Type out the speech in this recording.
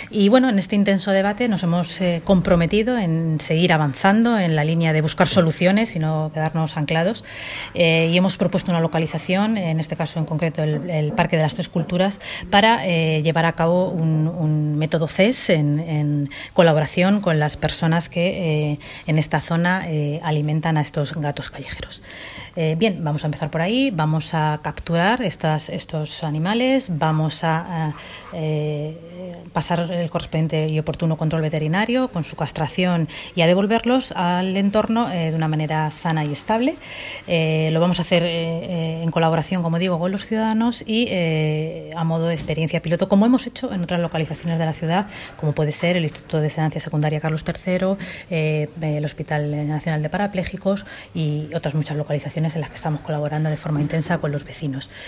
Y bueno, en este intenso debate nos hemos comprometido en seguir avanzando en la línea de buscar soluciones y no quedarnos anclados. Y hemos propuesto una localización, en este caso en concreto el Parque de las Tres Culturas, para llevar a cabo un método CES en colaboración con las personas que en esta zona alimentan a estos gatos callejeros. Bien, vamos a empezar por ahí, vamos a capturar estos animales, vamos a pasar el correspondiente y oportuno control veterinario con su castración y a devolverlos al entorno de una manera sana y estable. Lo vamos a hacer en colaboración, como digo, con los ciudadanos y a modo de experiencia piloto, como hemos hecho en otras localizaciones de la ciudad, como puede ser el Instituto de Enseñanza Secundaria Carlos III, el Hospital Nacional de Parapléjicos y otras muchas localizaciones en las que estamos colaborando de forma intensa con los vecinos.